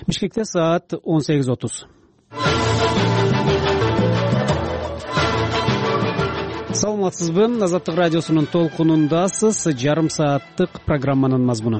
Бишкекте саат 18:30. Саламатсызбы? Азаттык радиосунун толкунундасыз. Жарым сааттык программанын мазмуну.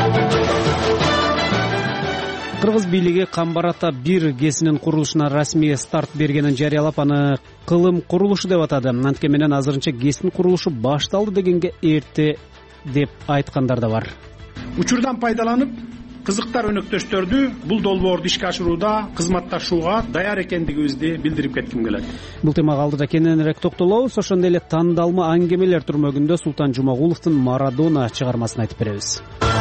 Кыргыз бийлиги Камбар ата 1 ГЭСинин курулушуна расмий старт бергенин жарыялап, аны кылым курулушу деп атады. Антке менен азырынча ГЭСтин курулушу башталды дегенге эрте деп айткандар да бар. Учурдан пайдаланып, кызыктар өнөктөштөрдү бул долбоорду ишке ашырууда кызматташууга даяр экендигибизди билдирип кетким келет. Бул темага алдыда кененирээк токтолобуз. Ошондой эле тандалма аңгемелер түрмөгүндө Султан Жумагуловдун Марадона чыгармасын айтып беребиз.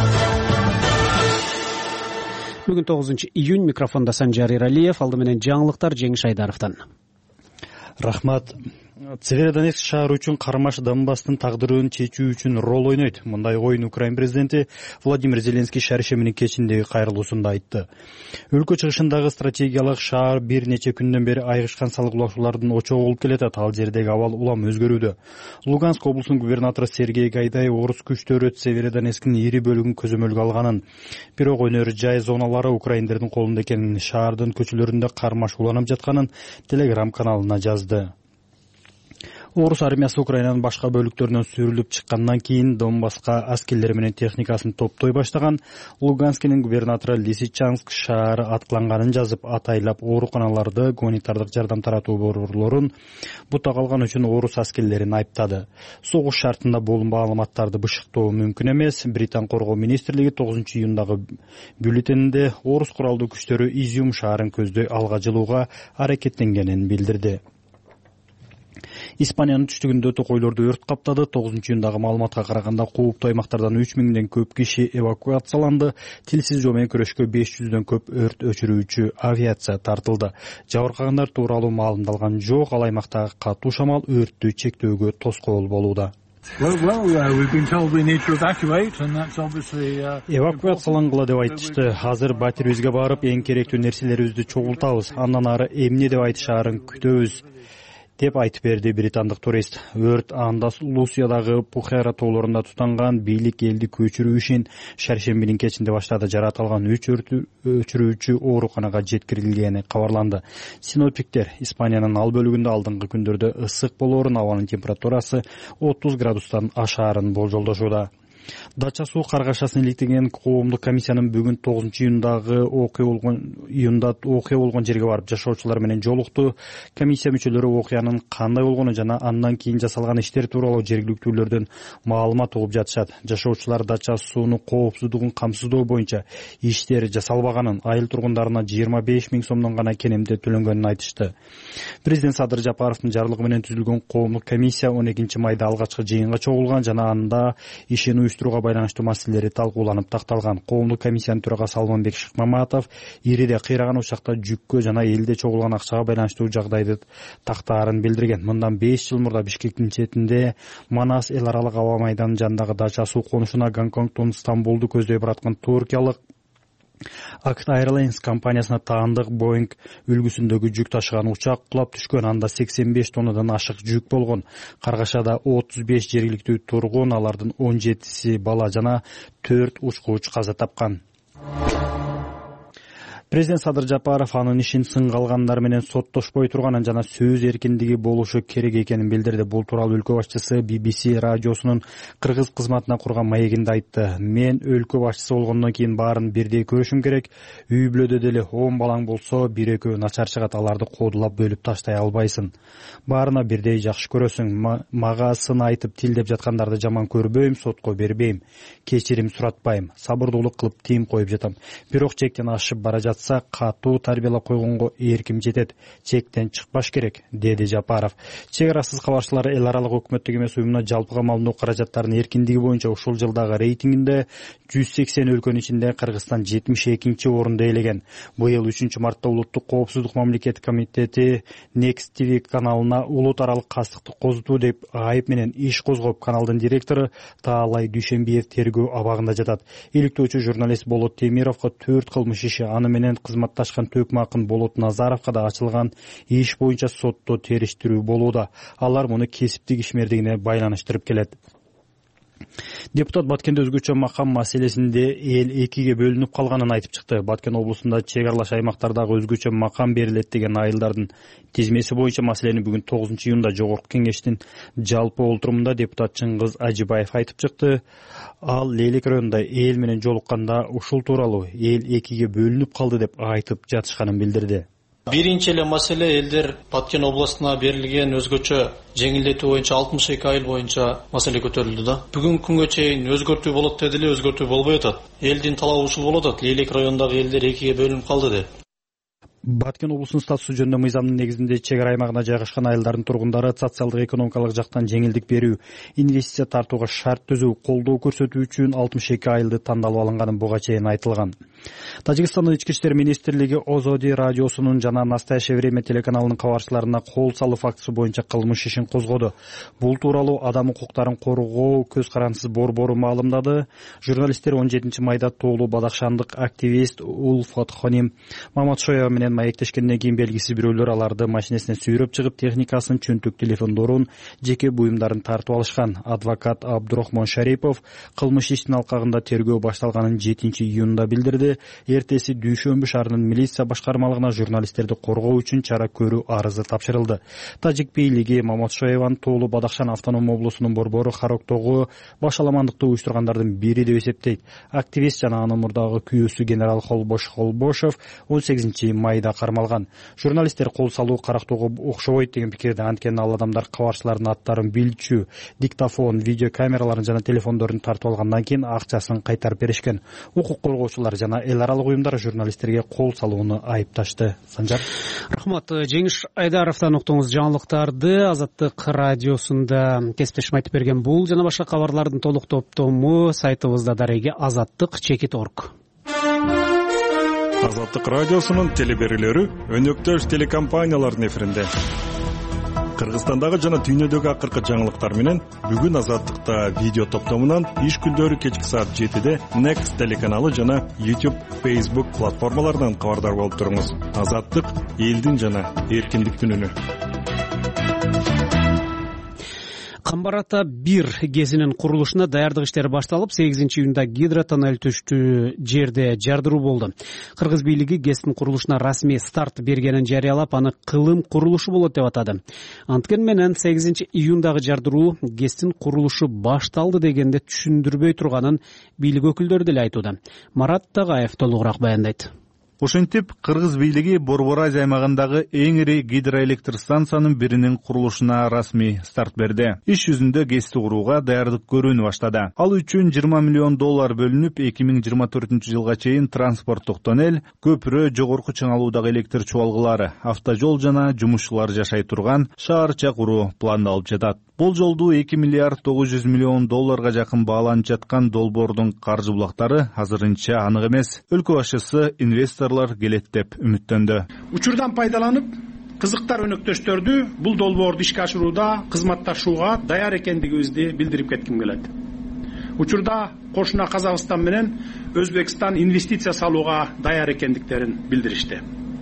Бүгүн 9 июнь, микрофонда Санжар Иралиев, алды менен жаңылыктар Жеңиш Айдаровдон. Рахмат. Северодонецк шаары үчүн Кармаш Донбасстын тагдырын чечүү үчүн рол ойнойт. Мындай оюн Украин президенти Владимир Зеленский шаршеминин кечиндеги кайрылуусунда айтты. Өлкө чыгышындагы стратегиялык шаар бир нече күндөн бери айгышкан салгылашуулардын очогу болуп келет. Ал жердеги абал улам өзгөрүүдө. Луганск облусунун губернатору Сергей Гайдай орус күчтөрү Северодонецктин ири бөлүгүн көзөмөлгө алганын, бирок өнөр жай зоналары украиндердин колунда экенин, шаардын көчөлөрүндө кармаш уланып жатканын Telegram каналына жазды. Орус армиясы Украинанын башка бөлүктөрүнөн сүрүлүп чыккандан кийин Донбасска аскерлери менен техникасын топтой баштаган. Луганскинин губернатору Лисичанск шаары аткыланганын жазып, атайлап ооруканаларды, гуманитардык жардам таратуу борборлорун бута калган үчүн орус аскерлерин айыптады. Согуш шартында бул маалыматтарды бышыктоо мүмкүн эмес. Британ коргоо министрлиги 9 июндагы бюллетенинде орус куралдуу күчтөрү Изюм шаарын көздөй алга жылууга аракеттенгенин билдирди. Испаниянын түштүгүндө токойлорду өрт каптады. 9 июндагы маалыматка караганда кооптуу аймактардан 3000ден көп киши эвакуацияланды. Тилсиз жоо менен күрөшкө 500дөн көп өрт өчүрүүчү авиация тартылды. Жабыркагандар тууралуу маалымдалган жок. Ал аймактагы катуу шамал өрттү чектөөгө тоскоол болууда. Эвакуациялангыла деп айтышты. Азыр батирибизге барып, эң керектүү нерселерибизди чогултабыз. Андан ары эмне деп айтышаарын күтөбүз, деп айтып берди британдык турист. Өрт Андалусиядагы Пухера тоолорунда тутанган. Бийлик элди көчүрүү ишин шаршембинин кечинде баштады. Жаратылган 3 өчүрүүчү ооруканага жеткирилгени кабарланды. Синоптиктер Испаниянын ал бөлүгүндө алдыңкы күндөрдө ысык болоорун, абанын температурасы 30 градустан ашаарын болжолдошууда. Дача суу каргашасын иликтеген коомдук комиссиянын бүгүн 9 июндагы окуя болгон жерге барып жашоочулар менен жолукту. Комиссия мүчөлөрү окуянын кандай болгону жана андан кийин жасалган иштер тууралуу жергиликтүүлөрдөн маалымат угуп жатышат. Жашоочулар дача суунун коопсуздугун камсыздоо боюнча иштер жасалбаганын, айыл тургундарына 25 000 сомдон гана кенемде төлөнгөнүн айтышты. Президент Садыр Жапаровдун жарлыгы менен түзүлгөн коомдук комиссия 12 майда алгачкы жыйынга чогулган жана анда ишин уюштурууга байланыштуу маселелери талкууланып такталган. Коомдук комиссиянын төрагасы Алманбек Шыкмаматов ириде кыйраган учакта жүккө жана элде чогулган акчага байланыштуу жагдайды тактаарын билдирген. Мындан 5 жыл мурда Бишкектин четинде Манас эл аралык аба майданынын жанындагы дача суу конушуна Гонконгдон Стамбулду көздөй бараткан туркиялык Act Airlines компаниясына таандык Boeing үлгүсүндөгү жүк ташыган учак кулап түшкөн. Анда 85 тоннадан ашык жүк болгон. Каргашада 35 жергиликтүү тургун, алардын 17си бала жана 4 учкуч каза тапкан. Президент Садыр Жапаров анын ишин сынга алгандар менен соттошпой турганын жана сөз эркиндиги болушу керек экенин билдирди. Бул тууралуу өлкө башчысы BBC радиосунун кыргыз кызматына курган маегинде айтты. Мен өлкө башчысы болгондон кийин баарын бирдей көрүшүм керек. Үй бүлөдө деле 10 балаң болсо, бир-экөө начар чыгат, аларды кодулап бөлүп таштай албайсың. Баарына бирдей жакшы көрөсүң. Мага сын айтып тилдеп жаткандарды жаман көрбөйм, сотко бербейм. Кечирим суратпайм. Сабырдуулук кылып тим коюп жатам. Бирок чектен ашып бара катуу тарбиялап койгонго эрким жетет. Чектен чыкпаш керек, деди Жапаров. Чек арасыз кабарчылар эл аралык өкмөттүк эмес уюмуна жалпыга малымдоо каражаттарынын эркиндиги боюнча ушул жылдагы рейтингинде 180 өлкөнүн ичинде Кыргызстан 72 орунду ээлеген. Быйыл 3 мартта Улуттук коопсуздук мамлекеттик комитети Next TV каналына улут аралык кастыкты козутуу деп айып менен иш козгоп, каналдын директору Таалай Дүйшөнбиев тергөө абагында жатат. Иликтөөчү журналист Болот Темировго 4 кылмыш иши, аны менен кызматташкан Төкмакын Болот Назаровга да ачылган иш боюнча сотто териштирүү болууда. Алар муну кесиптик ишмердигине байланыштырып келет. Депутат Баткенде өзгөчө макам маселесинде эл экиге бөлүнүп калганын айтып чыкты. Баткен облусунда чек аралаш аймактардагы өзгөчө макам берилет деген айылдардын тизмеси боюнча маселени бүгүн 9-июнда жогорку кеңештин жалпы олтурумунда депутат Чыңгыз Ажибаев айтып чыкты. Ал Лейлек районунда эл менен жолукканда ушул тууралуу эл экиге бөлүнүп калды деп айтып жатышканын билдирди. Биринчи эле маселе элдер Баткен областына берилген өзгөчө жеңилдетүү боюнча 62 айыл боюнча маселе көтөрүлдү да. Бүгүнкү күнгө чейин өзгөртүү болот деди эле, өзгөртүү болбой атат. Элдин талабы ушул болуп атат. Лейлек районундагы элдер экиге бөлүнүп калды деп. Баткен облусунун статусу жөнүндө мыйзамдын негизинде чек ара аймагына жайгашкан айылдардын тургундары социалдык экономикалык жактан жеңилдик берүү, инвестиция тартууга шарт түзүү, колдоо көрсөтүү үчүн 62 айылды тандалып алынганы буга чейин айтылган. Тажикстандын ички иштер министрлиги Озоди радиосунун жана Настоящее время телеканалынын кабарчыларына кол салуу фактысы боюнча кылмыш ишин козгоду. Бул тууралуу адам укуктарын коргоо көз карандысыз борбору маалымдады. Журналисттер 17 майда тоолуу бадакшандык активист Улфат Хоним Маматшоева менен маектешкенден кийин белгисиз бирөөлөр аларды машинесине сүйрөп чыгып, техникасын, чөнтөк телефондорун, жеке буюмдарын тартып алышкан. Адвокат Абдурахман Шарипов кылмыш иштин алкагында тергөө башталганын 7-июнда билдирди. Эртеси Дүйшөмбү шаарынын милиция башкармалыгына журналисттерди коргоо үчүн чара көрүү арызы тапшырылды. Тажик бийлиги Маматшоеван тоолуу Бадакшан автоном облусунун борбору Хароктогу башаламандыкты уюштургандардын бири деп эсептейт. Активист жана анын мурдагы күйөөсү генерал Холбошев 18 майда кармалган. Журналисттер кол салуу Карактоого окшобойт деген пикирде. Анткени ал адамдар кабарчылардын аттарын билчү, диктофон, видео камераларын жана телефондорун тартып алгандан кийин акчасын кайтарып беришкен. Укук коргоочулар жана эл аралык уюмдар журналисттерге кол салууну айыпташты. Санжар. Рахмат. Жеңиш Айдаровдон уктуңуз жаңылыктарды. Азаттык радиосунда кесиптешим айтып берген бул жана башка кабарлардын толук топтому сайтыбызда дареги azattik.org. Азаттык радиосунун телеберүүлөрү өнөктөш телекомпаниялардын эфиринде. Кыргызстандагы жана дүйнөдөгү акыркы жаңылыктар менен бүгүн Азаттыкта видео топтомунан иш күндөрү кечки саат 7-де Next телеканалы жана YouTube, Facebook платформаларынан кабардар болуп туруңуз. Азаттык элдин жана эркиндиктин үнү. Камбар ата 1 кезинин курулушуна даярдык иштери башталып, 8-июнда гидротоннель түштүү жерде жардыруу болду. Кыргыз бийлиги ГЭСтин курулушуна расмий старт бергенин жарыялап, аны кылым курулушу болот деп атады. Анткени менен 8-июндагы жардыруу ГЭСтин курулушу башталды дегенде түшүндүрбөй турганын бийлик өкүлдөрү деле айтууда. Марат Тагаев толугураак баяндайт. Ошентип, Кыргыз бийлиги Борбор Азия аймагындагы эң ири гидроэлектр станциянын биринин курулушуна расмий старт берди. Иш жүзүндө ГЭСти курууга даярдык көрүүнү баштады. Ал үчүн $20 миллион бөлүнүп, 2024-жылга чейин транспорттук тоннель, көпүрө, жогорку чыңалуудагы электр чубалгылары, автожол жана жумушчулар жашай турган шаарча куруу пландалып жатат. Бул жолду $2 миллиард $900 миллион жакын бааланып жаткан долбоордун каржы булактары азырынча анык эмес. Өлкө башчысы инвесторлор келет деп үмүттөндү. Учурдан пайдаланып, кызыктар өнөктөштөрдү бул долбоорду ишке ашырууда кызматташууга даяр экендигибизди билдирип кетким келет. Учурда кошуна Казакстан менен Өзбекстан инвестиция салууга даяр экендиктерин билдиришти.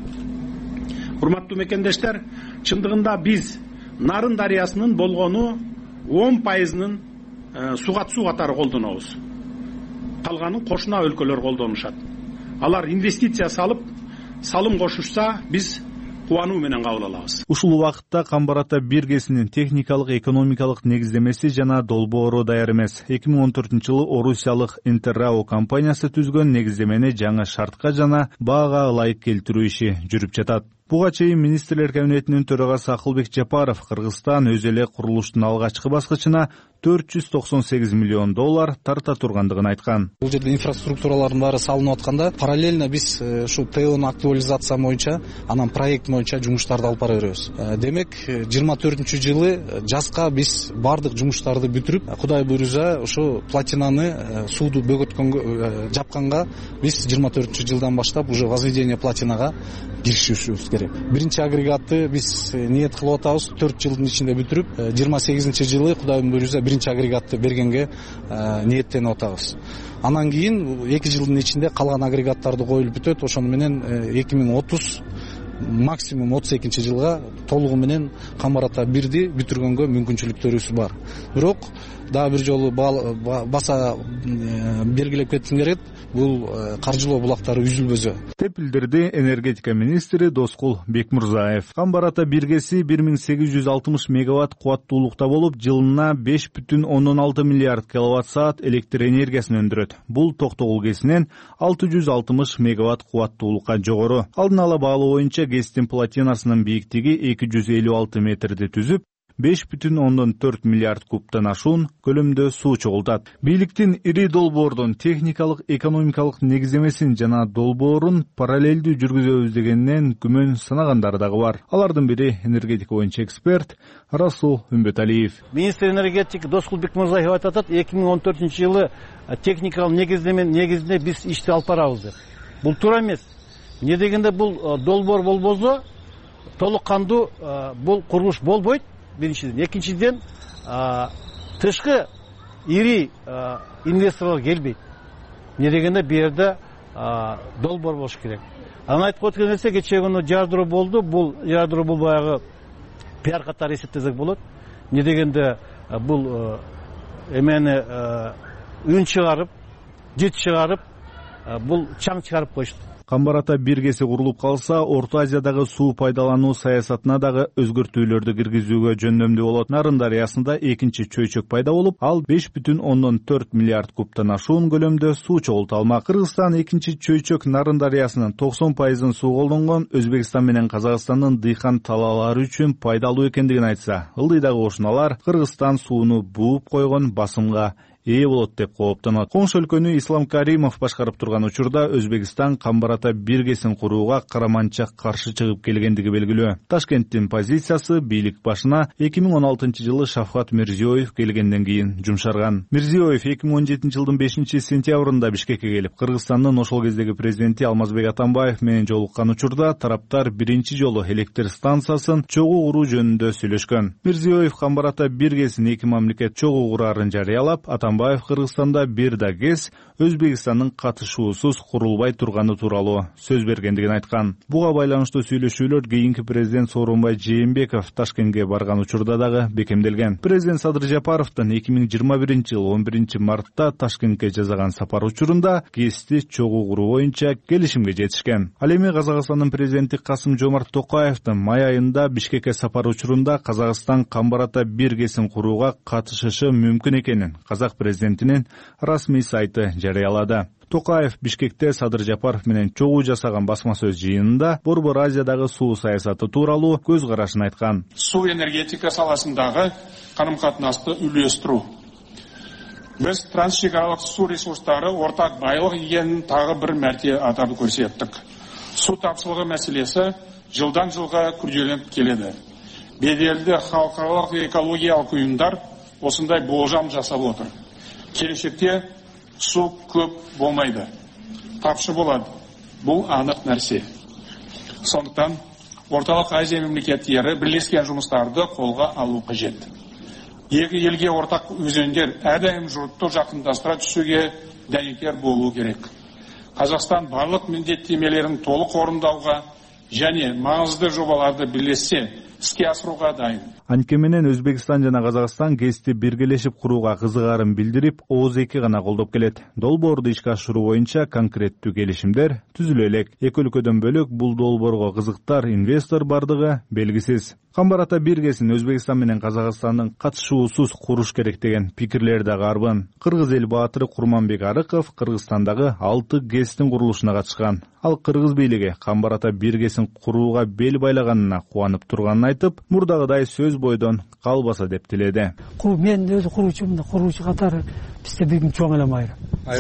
Урматтуу мекендештер, чындыгында биз Нарын дарыясынын болгону 10%-ын сугат-суу катары колдонобуз. Калганын кошуна өлкөлөр колдонушат. Алар инвестиция салып, салым кошушса, биз кубануу менен кабыл алабыз. Ушул убакытта Камбар ата 1 ГЭСинин техникалык, экономикалык негиздемеси жана долбоору даяр эмес. 2014-жылы Орусиялык Интеррао компаниясы түзгөн негиздемени жаңы шартка жана баага ылайык келтирүү иши жүрүп жатат. Буга чейин министрлер кабинетинин төрагасы Акылбек Жапаров Кыргызстан өз эле курулуштун алгачкы баскычына $498 миллион тарта тургандыгын айткан. Бул жерде инфраструктуралардын баары салынып атканда, параллельно биз ушу ТОну актуализация боюнча, анан проект боюнча жумуштарды алып бара беребиз. Демек, 24-жылы жазга биз бардык жумуштарды бүтүрүп, Кудай буйруза ушу платинаны сууду бөгөткөнгө жапканга биз 24-жылдан баштап уже возведение платинага киришишибиз керек. Биринчи агрегатты биз ниет кылып атабыз 4 жылдын ичинде бүтүрүп, 28-жылы Кудайдын буйруза биринчи агрегатты бергенге ниеттенип атабыз. Анан кийин 2 жылдын ичинде калган агрегаттарды коюлуп бүтөт. Ошону менен 2030 максимум 32-жылга толугу менен Камбар ата 1ди бүтүргөнгө мүмкүнчүлүктөрүбүз бар. Бирок дагы бир жолу баса белгилеп кетким келет, бул каржылоо булактары үзүлбөсө деп билдирди энергетика министри Доскул Бекмурзаев. Камбар-Ата биргеси 1860 мегаватт кубаттуулукта болуп, жылына 5,6 миллиард киловатт саат электр энергиясын өндүрөт. Бул Токтогул ГЭСинен 660 мегаватт кубаттуулукка жогору. Алдын ала баалоо боюнча ГЭСтин платинасынын бийиктиги 256 метрди түзүп, 5,4 миллиард кубтан ашуун көлөмдө суу чогултат. Бийликтин ири долбоордун техникалык, экономикалык негиздемесин жана долбоорун параллелдүү жүргүзөбүз дегеннен күмөн санагандар дагы бар. Алардын бири энергетика боюнча эксперт Расул Үмбөталиев. Министр энергетика Доскул Бекмурзаев айтат, 2014-жылы техникалык негизинде биз ишти алып барабыз деп. Бул туура эмес. Эмне дегенде бул долбоор болбосо толук кандуу бул курулуш болбойт. Биринчиден, экинчиден тышкы ири инвесторлор келбейт. Эмне дегенде бу жерде долбоор болуш керек. Анан айтып өткөн нерсе, кечээ күнү жардыруу болду. Бул жардыруу бул баягы пиар катары эсептесек болот. Эмне дегенде бул эмени үн чыгарып, жит чыгарып, бул чаң чыгарып коюшту. Камбар-Ата биргеси курулуп калса, Орто Азиядагы суу пайдалануу саясатына дагы өзгөртүүлөрдү киргизүүгө жөндөмдүү болот. Нарын дарыясында экинчи чөйчөк пайда болуп, ал 5,4 миллиард кубтан ашуун көлөмдө суу чогулта алмак. Кыргызстан экинчи чөйчөк Нарын дарыясынын 90% суу колдонгон Өзбекстан менен Казакстандын дыйкан талаалары үчүн пайдалуу экендигин айтса, ылдыйдагы кошуналар Кыргызстан сууну бууп койгон басымга ээ болот деп кооптонот. Коңшу өлкөнү Ислам Каримов башкарып турган учурда Өзбекстан Камбар-Ата биргесин курууга караманча каршы чыгып келгендиги белгилүү. Ташкенттин позициясы бийлик башына 2016-жылы Шавкат Мирзиёев келгенден кийин жумшарган. Мирзиёев 2017-жылдын 5-сентябрында Бишкекке келип, Кыргызстандын ошол кездеги президенти Алмазбек Атамбаев менен жолуккан учурда тараптар биринчи жолу электр станциясын чогуу куруу жөнүндө сүйлөшкөн. Мирзиёев Камбар-Ата биргесин эки мамлекет чогуу курарын жарыялап, Атамбаев Кыргызстанда бир да ГЭС Өзбекстандын катышуусуз курулбай турганы тууралуу сөз бергендигин айткан. Буга байланыштуу сүйлөшүүлөр кийинки президент Сооронбай Жээнбеков Ташкентке барган учурда дагы бекемделген. Президент Садыр Жапаровдун 2021-жылы 11 мартта Ташкентке жасаган сапар учурунда ГЭСти чогуу куруу боюнча келишимге жетишкен. Ал эми Казакстандын президенти Касым-Жомарт Токаевдин май айында Бишкекке сапар учурунда Казакстан Камбар-Ата биргесин курууга катышышы мүмкүн экенин Казак президентинин расмий сайты жарыялады. Токаев Бишкекте Садыр Жапаров менен чогуу жасаган басма сөз жыйынында Борбор Азиядагы суу саясаты тууралуу көз карашын айткан. Суу энергетика саласындагы карым-катнашты үйлөстүрүү. Биз трансшекаралык суу ресурстары ортак байлык экенин тагы бир мәрте атап көрсөттүк. Суу тапшылыгы маселеси жылдан жылга күрделенип келеді. Беделді халықаралық экологиялық ұйымдар осындай болжам жасап отыр. Келешекте су көп болмайды, тапшы болады. Бұл анық нәрсе. Сондықтан Орталық Азия мемлекеттері бірлескен жұмыстарды қолға алу қажет. Екі елге ортақ өзендер әрдайым жұртты жақындастыра түсуге дәнекер болу керек. Қазақстан барлық міндеттемелерін толық орындауға және маңызды жобаларды бірлесе іске асыруға дайын. Анткени менен Өзбекстан жана Казакстан ГЭСти биргелешип курууга кызыгарын билдирип, ооз эки гана колдоп келет. Долбоорду ишке ашыруу боюнча конкреттүү келишимдер түзүлө элек. Эки өлкөдөн бөлөк бул долбоорго кызыктар инвестор бардыгы белгисиз. Камбар-Ата биргесин Өзбекстан менен Казакстандын катышуусуз куруш керек деген пикирлер дагы арбын. Кыргыз эл баатыры Курманбек Арыков Кыргызстандагы 6 ГЭСтин курулушуна катышкан. Ал кыргыз бийлиги Камбар-Ата биргесин курууга бел байлаганына кубанып турганын айтып, мурдагыдай сөз бойдон калбаса деп тиледи. Мен өзү куруучумун, куруучу катары бизде бүгүн чоң эле майра.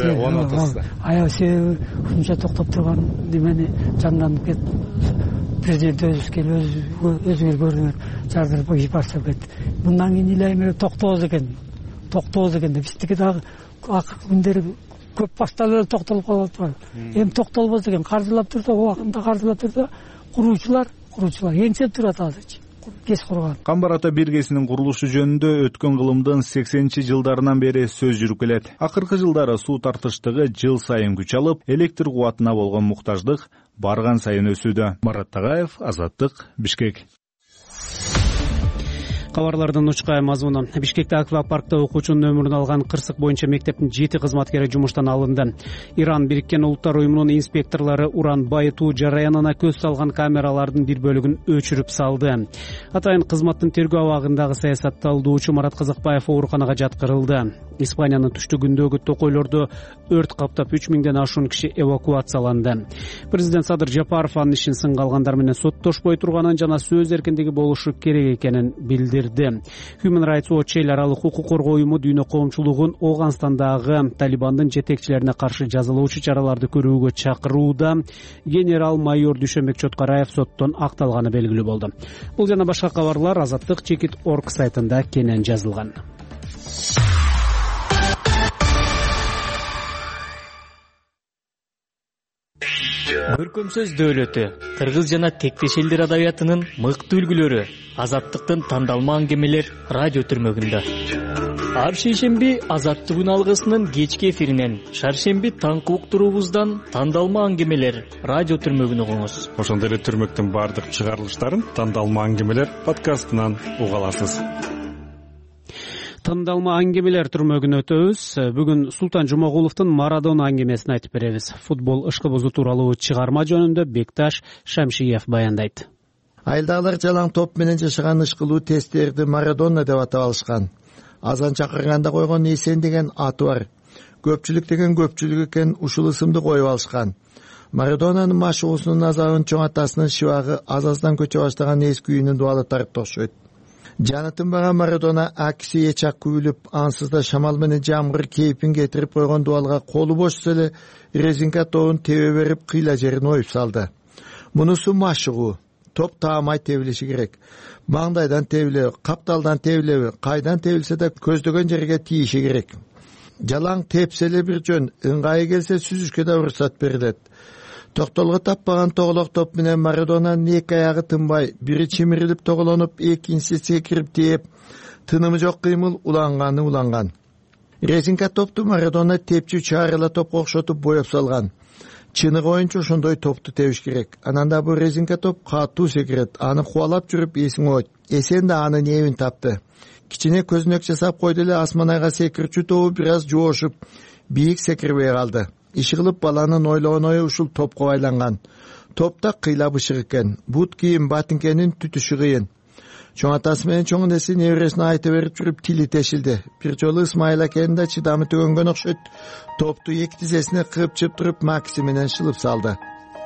Себеби ушунча токтоп турган немени жанданып кетти. Президент өзү келип өзүңөр көрдүңөр, жардырып барса кетти. Мындан кийин илемеле токтообуз экен. Токтообуз экен деп биздики дагы акыркы күндөрү көп башталып эле токтолуп калып атат. Эми токтолбосо экен, каржылап турса, убагында каржылап турса, куруучулар еңсеп турат азырчы. Камбар-Ата биргесинин курулушу жөнүндө өткөн кылымдын 80-жылдарынан бери сөз жүрүп келет. Акыркы жылдары суу тартыштыгы жыл сайын күч алып, электр кубатына болгон муктаждык барган сайын өсүүдө. Марат Тагаев, Азаттык, Бишкек. Кабарлардын учкай мазмуну. Бишкекте аквапаркта окуучунун өмүрүн алган кырсык боюнча мектептин 7 кызматкери жумуштан алынды. Иран Бириккен Улуттар уюмунун инспекторлору уран байытуу жараянына көз салган камералардын бир бөлүгүн өчүрүп салды. Атайын кызматтын тергөө абагындагы саясатталдоочу Марат Казакбаев ооруканага жаткырылды. Испаниянын түштүгүндөгү токойлордо өрт каптап 3000ден ашуун киши эвакуацияланды. Президент Садыр Жапаров анын ишин сынга алгандар менен соттошпой турганын жана сөз эркиндиги болушу керек экенин билдирди. Human Rights Watch эл аралык укук коргоо уюму дүйнө коомчулугун Ооганстандагы Талибандын жетекчилерине каршы жазалоочу чараларды көрүүгө чакырууда. Генерал майор Дүйшөнбек Чоткараев соттон акталганы белгилүү болду. Бул жана башка кабарлар Азаттык.org сайтында кенен жазылган. Көркөм сөз дөөлөтү, кыргыз жана тектеш элдер адабиятынын мыкты үлгүлөрү Азаттыктын тандалма аңгемелер радио түрмөгүндө. Ар шейшемби Азаттык алгысынын кечки эфиринен, шаршемби таңкы уктуруубуздан тандалма аңгемелер радио түрмөгүн угуңуз. Ошондой эле түрмөктүн баардык чыгарылыштарын тандалма аңгемелер подкастынан уга аласыз. Тандалма аңгемелер түрмөгүн өтөбүз. Бүгүн Султан Жумагуловдун Марадона аңгемесин айтып беребиз. Футбол ышкыбызы тууралуу чыгарма жөнүндө Бекташ Шамшиев баяндайт. Айылдагылар жалаң топ менен жашаган ышкылуу тесттерди Марадона деп атап алышкан. Азан чакырганда койгон эсен деген аты бар. Көпчүлүк деген көпчүлүк экен, ушул ысымды коюп алышкан. Марадонанын машыгуусунун азабын чоң атасынын шыбагы аз-аздан көчө баштаган эски үйүнүн дубалы тарып окшойт. Жаны тынбаган Марадона акси эчак күбүлүп, ансыз да шамал менен жамгыр кейпин кетирип койгон дубалга колу бош эле резинка тобун тебе берип кыйла жерин оюп салды. Мунусу машыгуу. Топ таамай тебилиши керек. Маңдайдан тебилеби, капталдан тебилеби, кайдан тебилсе да көздөгөн жерге тийиши керек. Жалаң тепселе бир жөн, ыңгайы келсе сүзүшкө да уруксат берилет. Токтолго таппаган тоголок топ менен Марадонанын эки аягы тынбай, бири чимирилип тоголонуп, экинчиси секирип тээп, тынымы жок кыймыл уланган. Резинка топту Марадона тепчү чарыла топко окшотуп боеп салган. Чыныгы оюнчу ошондой топту тебиш керек. Анан да бул резинка топ катуу секирет. Аны кубалап жүрүп эсиң ойт. Эсен да анын эбин тапты. Кичине көзүнөк жасап койду эле асман айга секирчү тобу бир аз жоошуп, бийик секирбей калды. Иши кылып баланын ойлогон ою ушул топко байланган. Топта кыйла бышык экен. Бут кийим батинкенин түтүшү кыйын. Чоң атасы менен чоң энеси небересине айта берип жүрүп тили тешилди. Бир жолу Исмайыл акенин да чыдамы төгөнгөн окшойт. Топту эки тизесине кыып чыптырып макси менен шылып салды.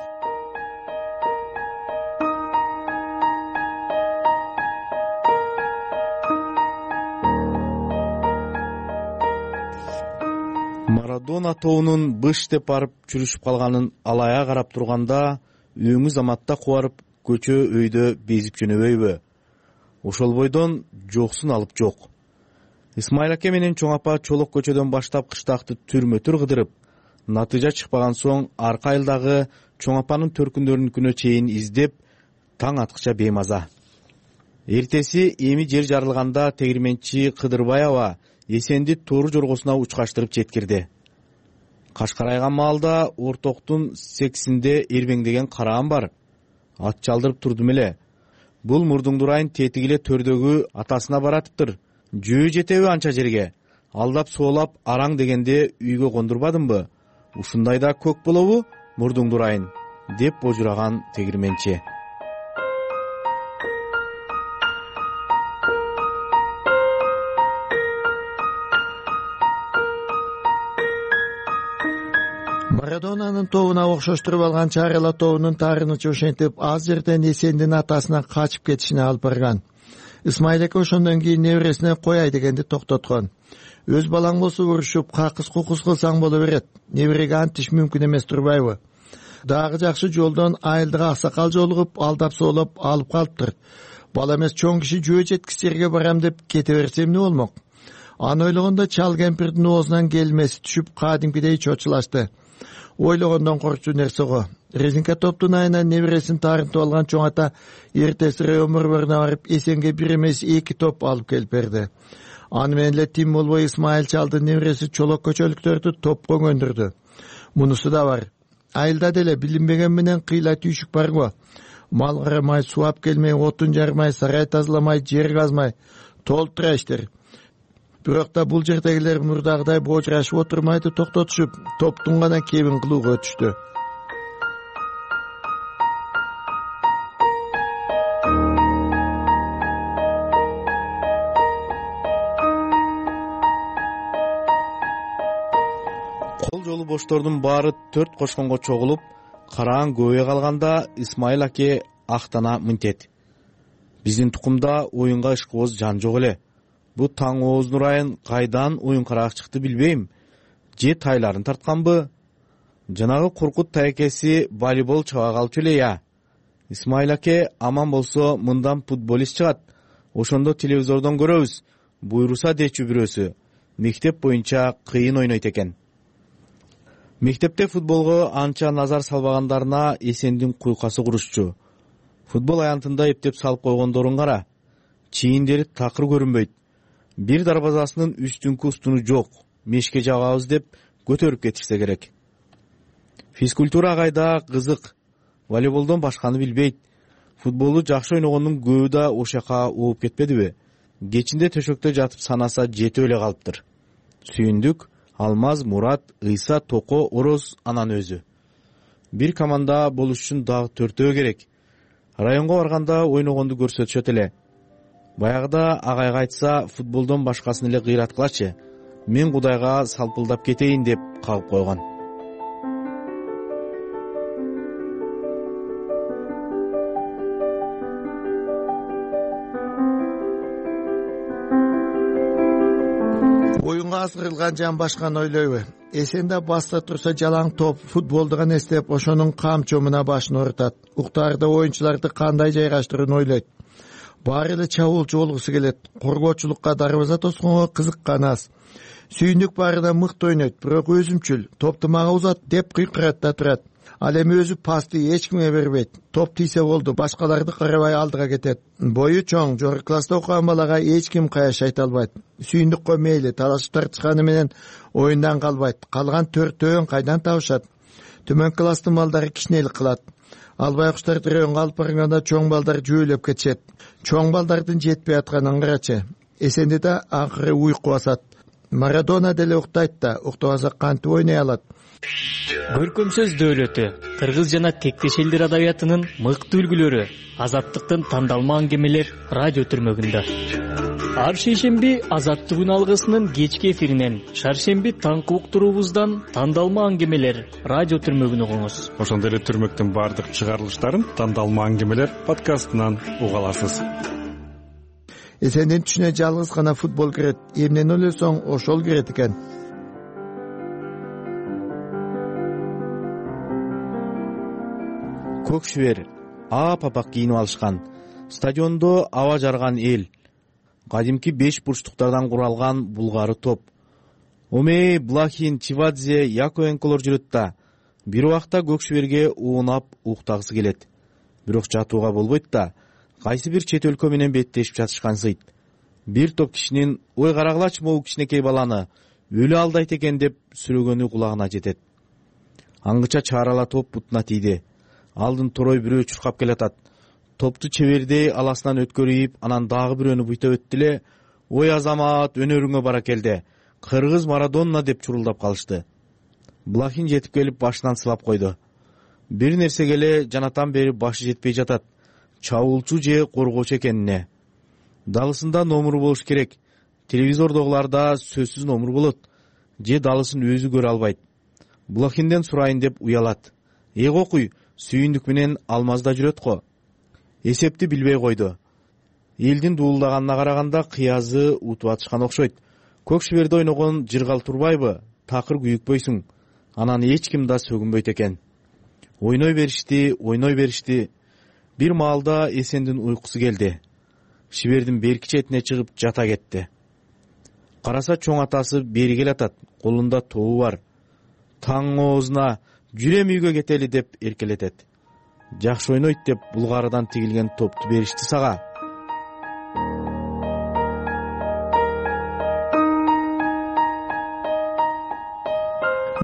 Марадона тобунун быш деп барып чүрүшүп калганын алая карап турганда, үйүңүз заматта кубарып, көчө өйдө безип жөнөбөйбү? Ошол бойдон жоксун алып жок. Исмайыл аке менен чоң апа Чолок көчөдөн баштап кыштакты түрмө-түр кыдырып, натыйжа чыкпаган соң арка айылдагы чоң апанын төркүндөрүнүкүнө чейин издеп, таң аткыча беймаза. Эртеси эми жер жарылганда тегирменчи Кыдырбаева Эсенди тору жоргосуна учкаштырып жеткирди. Кашкарайган маалда ортоктун сексинде эрбеңдеген караам бар. Ат чалдырып турдум эле. Бул Мурдуңдурайын тетигиле төрдөгү атасына баратыптыр. Жөө жетеби анча жерге. Алдап соолап араң дегенде үйгө кондурбадымбы? Ушундайда көк болобу Мурдуңдурайын, деп божураган тегирменчи. Марадонанын тобуна окшоштуруп алган чарыла тобунун таарынычы ошентип аз жерден Эсендин атасынан качып кетишине алып барган. Исмайыл аке ошондон кийин небересине кояй дегенди токтоткон. Өз балаң болсо урушуп, какыс кукус кылсаң боло берет. Небереге антиш мүмкүн эмес турбайбы? Дагы жакшы жолдон айылдык аксакал жолугуп, алдап соолоп алып калыптыр. Бала эмес чоң киши жөө жеткис жерге барам деп кете берсе эмне болмок? Аны ойлогондо чал кемпирдин оозунан келмеси түшүп кадимкидей чочулашты. Ойлогондон коркчу нерсе го. Резинка топтун айынан небересин таарынтып алган чоң ата эртеси район борборуна барып Эсенге бир эмес эки топ алып келип берди. Аны менен эле тим болбой Исмайыл чалдын небереси Чолок көчөлүктөрдү топко көндүрдү. Мунусу да бар. Айылда деле билинбеген менен кыйла түйшүк бар го. мал карамай, сууап келмей, отун жармай, сарай тазаламай, жер казмай толтура иштер. Бирок да бул жердегилер мурдагыдай божурашып отурмайды, токтотушуп, топтун гана кебин кылууга өтүштү. Кол жолу боштордун баары 4 кошконго чогулуп, караан көбөйө калганда Исмайыл аке актана мынтет: биздин тукумда оюнга ышкыбоз жан жок эле. Бу таң ооздун айын кайдан оюн карак чыкты билбейм. Же тайларын тартканбы? Жанагы Куркут тайкеси волейбол чаба калчу эле я. Исмайыл аке аман болсо мындан футболист чыгат. Ошондо телевизордон көрөбүз. Буйруса дечү бирөөсү. Мектеп боюнча кыйын ойнойт экен. Мектепте футболго анча назар салбагандарына Эсендин куйкасы курушчу. Футбол аянтында эптеп салып койгондорун кара. Чийиндери такыр көрүнбөйт. Бир дарбазасынын үстүңкү устуну жок. Мешке жабабыз деп көтөрүп кетишсе керек. Физкультура кайда кызык. Волейболдон башканы билбейт. Футболду жакшы ойногондун көбү да ошака ооп кетпедиби? Кечинде төшөктө жатып санаса жетип эле калыптыр. Сүйүндүк, Алмаз, Мурат, Ыйса, Токо, Ороз, анан өзү. Бир команда болуш үчүн дагы 4 керек. Районго барганда ойногонду көрсөтүшөт эле. Баягыда агайга айтса, футболдон башкасын эле кыйраткылачы. Мен Кудайга салпылдап кетейин деп кагып койгон. Оюнга азырылган жан башканы ойлойбу? Эсенде баста турса жалаң топ, футболду гана эстеп, ошонун камчомуна башын орутат. Уктаарда оюнчуларды кандай жайгаштырууну ойлойт. Баары эле чабуулчу болгусу келет. Коргоочулукка дарбаза тосконго кызыккан аз. Сүйүндүк баарына мыкты ойнойт, бирок өзүмчүл. Топту мага узат деп кыйкырат да турат. Ал эми өзү пасты эч кимге бербейт. Топ тийсе болду, башкаларды карабай алдыга кетет. Бою чоң, жогорку класста окуган балага эч ким каяш айта албайт. Сүйүндүккө мейли, талашып тартышканы менен оюндан калбайт. Калган 4-төн кайдан табышат? Төмөн класстын балдары кичинелик кылат. Ал байкуштар районго алып барганда чоң балдар жөөлөп кетишет. Чоң балдардын жетпей атканын карачы. Эсенде да акыры уйку басат. Марадона деле уктайт да, уктабаса кантип ойной алат? Көркөм сөз дөөлөтү, кыргыз жана тектеш элдер адабиятынын мыкты үлгүлөрү, азаттыктын тандалма аңгемелер радио түрмөгүндө. Ар шейшемби Азаттык алгысынын кечки эфиринен, шаршемби таңкы уктуруубуздан тандалма аңгемелер радио түрмөгүн угуңуз. Ошондой эле түрмөктүн бардык чыгарылыштарын тандалма аңгемелер подкастынан уга аласыз. Эсендин түшүнө жалгыз гана футбол кирет. Эмнени ойлосоң, ошол кирет экен. Көк шүбер, апапак кийинип алышкан. Стадиондо аба жарган эл. Кадимки 5 бурчтуктардан куралган булгары топ. Омей, Блахин, Чивадзе, Яковенколор жүрөт да. Бир убакта көк шүберге уунап уктагысы келет. Бирок жатууга болбойт да. Кайсы бир чет өлкө менен беттешип жатышкансыйт. Бир топ кишинин ой карагылачы могу кичинекей баланы өлү алдайт экен деп сүрөгөнү кулагына жетет. Аңгыча чаарала топ бутуна тийди. Алдын торой бирөө чуркап келатат. Топту чебердей аласынан өткөрүп, анан дагы бирөөнү буйта өттү эле. Ой азамат, өнөрүңө бара келди. Кыргыз Марадона деп чурулдап калышты. Блахин жетип келип башынан сылап койду. Бир нерсеге эле жанатан бери башы жетпей жатат. Чабуулчу же коргоочу экенине. Далысында номуру болуш керек. Телевизордогуларда сөзсүз номур болот. Же далысын өзү көрө албайт. Блахинден сурайын деп уялат. Кокуй, сүйүндүк менен Алмазда жүрөт го. Эсепти билбей койду. Элдин дуулдаганына караганда кыязы утуп атышкан окшойт. Көк шүберде ойногон Жыргал турбайбы? Такыр күйүкпөйсүң. Анан эч ким да сөгүнбөйт экен. Ойной беришти. Бир маалда Эсендин уйкусу келди. Шибердин берки четине чыгып жата кетти. Караса чоң атасы бери келатат. Колунда тобу бар. Таң оозуна жүрөм үйгө кетели деп эркелетет. Жакшы ойнойт деп булгарыдан тигилген топту беришти сага.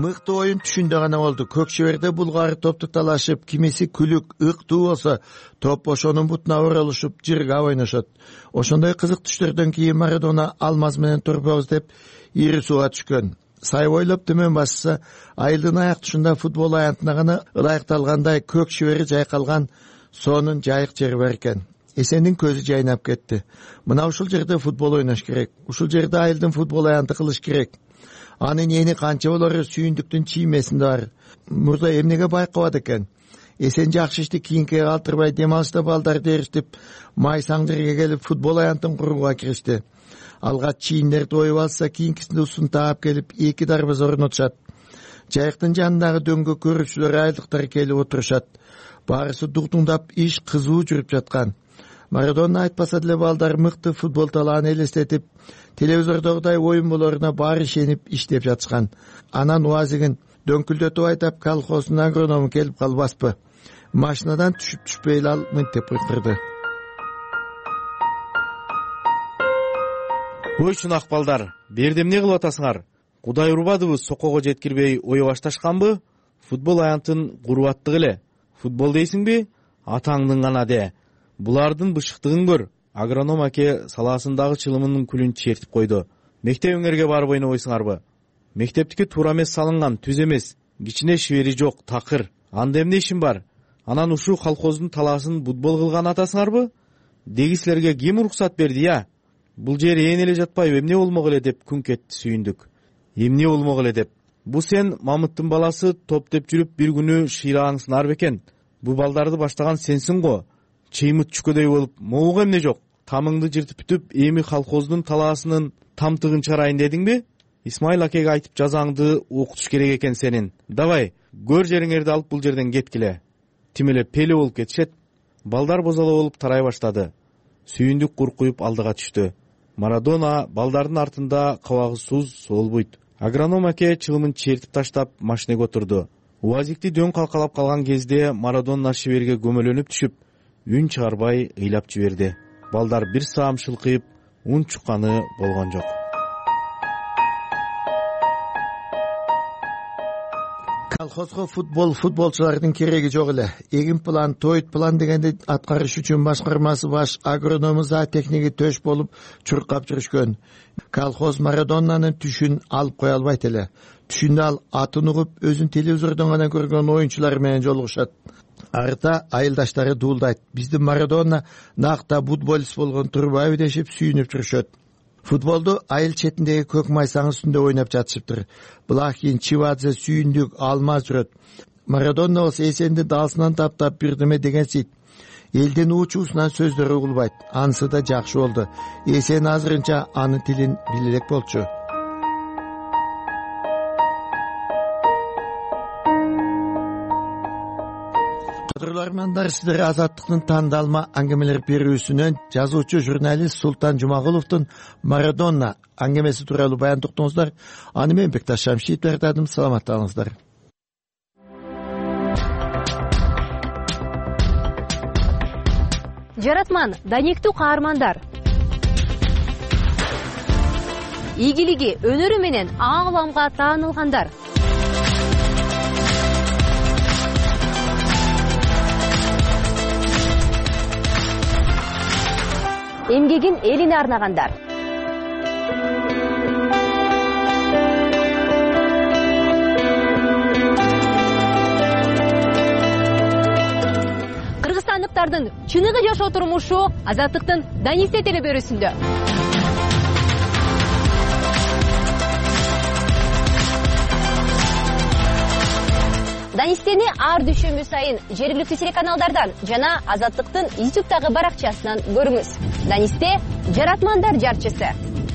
мыкты оюн түшүндө гана болду. Көк шеберде булгары топту талашып, кимиси күлүк, ыктуу болсо, топ ошонун бутуна оролушуп, жырга ойношот. Ошондой кызык түштөрдөн кийин Марадона алмаз менен турбоз деп ири сууга түшкөн. Сай бойлоп төмөн басса, айылдын аяк тушунда футбол аянтына гана ылайыкталгандай көк шебери жайкалган сонун жайык жери бар экен. Эсендин көзү жайнап кетти. Мына ушул жерде футбол ойнош керек. Ушул жерде айылдын футбол аянты кылыш керек. Анын эни канча болору сүйүндүктүн чиймесинде бар. Мурда эмнеге байкабат экен? Эсен жакшы ишти кийинкиге калтырбай дем алышта балдарды эриштип, майсаң жерге келип футбол аянтын курууга киришти. Алгач чийиндерди оюп алса, кийинкисинде усун таап келип, эки дарбаза орнотушат. Жайыктын жанындагы дөңгө көрүүчүлөр айылдыктар келип отурушат. Баарысы дугдуңдап иш кызуу жүрүп жаткан. Марадона айтпаса деле балдар мыкты футбол талааны элестетип, телевизордогудай оюн болоруна баары ишенип иштеп жатышкан. Анан уазигин дөңкүлдөтүп айтап, колхоздун агроному келип калбаспы? Машинадан түшүп эле ал мынтип кыркырды. Ой чунак балдар, берде эмне кылып атасыңар? Кудай урбадыбы сокого жеткирбей ою башташканбы? Футбол аянтын куруп аттык эле. Футбол дейсиңби? Атаңдын гана де. Булардын бышыктыгын көр. Агроном аке салаасындагы чылымынын күлүн чертип койду. Мектебиңерге барып ойнобойсуңарбы? Мектептики туура эмес салынган, түз эмес. Кичине шибери жок, такыр. Анда эмне ишин бар? Анан ушул колхоздун талаасын футбол кылган атасыңарбы? Деги силерге ким уруксат берди я? Бул жер ээн эле жатпайбы, эмне болмок эле деп күн кетти сүйүндүк. Эмне болмок эле деп. Бу сен Мамыттын баласы топ деп жүрүп бир күнү шыйрагың сынар бекен. Бу балдарды баштаган сенсиң го. Чыймыт чүкөдөй болуп, могуга эмне жок? Тамыңды жыртып бүтүп, эми колхоздун талаасынын тамтыгын чыгарайын дедиңби? Исмайыл акеге айтып жазаңды окутуш керек экен сенин. Давай, көр жериңерди алып бул жерден кеткиле. Тим эле пеле болуп кетишет. Балдар бозала болуп тарай баштады. Сүйүндүк куркуюп алдыга түштү. Марадона балдардын артында кабагысыз солбойт. Агроном аке чылымын чертип таштап машинеге отурду. Уазикти дөң калкалап калган кезде Марадона шиберге көмөлөнүп түшүп, үн чыгарбай ыйлап жиберди. Балдар бир саам шылкыйып, ун чукканы болгон жок. Колхозго футболчулардын кереги жок эле. Эгин план, тойт план дегенди аткарыш үчүн башкармасы баш агроному зоотехниги төш болуп чуркап жүрүшкөн. Колхоз Марадонанын түшүн алып кое албайт эле. Түшүндө ал атын угуп, өзүн телевизордон гана көргөн оюнчулар менен жолугушат. Арта айылдаштары дуулдайт. Биздин Марадона накта футболист болгон турбайбы дешип сүйүнүп жүрүшөт. Футболду айыл четиндеги көк майсаң үстүндө ойноп жатышыптыр. Блахин, Чивадзе, Сүйүндүк, Алмаз жүрөт. Марадона болсо эсенди даалсынан таптап бирдеме деген сыйт. Элдин уучусунан сөздөр угулбайт. Анысы да жакшы болду. Эсен азырынча анын тилин биле элек болчу. Кадрлармандар, сиздер Азаттыктын тандалма аңгемелер берүүсүнөн жазуучу журналист Султан Жумагуловдун Марадона аңгемеси тууралуу баян токтоңуздар. Аны мен Бекташ Шамшиев даярдадым. Саламаттаңыздар. Жаратман, даниктүү каармандар. Ийгилиги, өнөрү менен ааламга таанылгандар. Эмгегин элине арнагандар. Кыргызстандыктардын чыныгы жашоо турмушу Азаттыктын Данисте телебөрүсүндө. Данистени ар дүйшөмбү сайын жергиликтүү телеканалдардан жана Азаттыктын YouTube'дагы баракчасынан көрүңүз. Данисте жаратмандар жарчысы.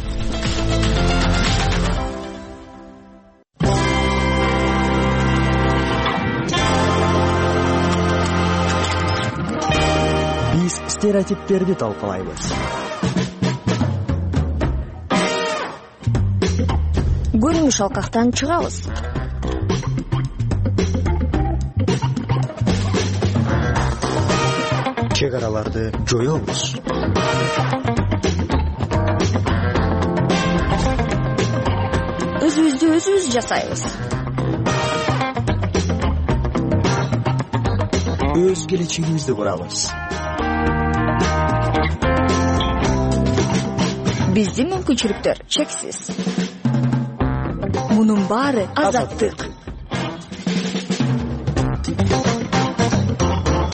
Биз стереотиптерди талкалайбыз. Көрүнүш алкактан чыгабыз. Чек араларды жоёбуз. Өзүбүздү өзүбүз жасайбыз. өз келечегибизди курабыз. Биздин мүмкүнчүлүктөр чексиз. Мунун баары азаттык.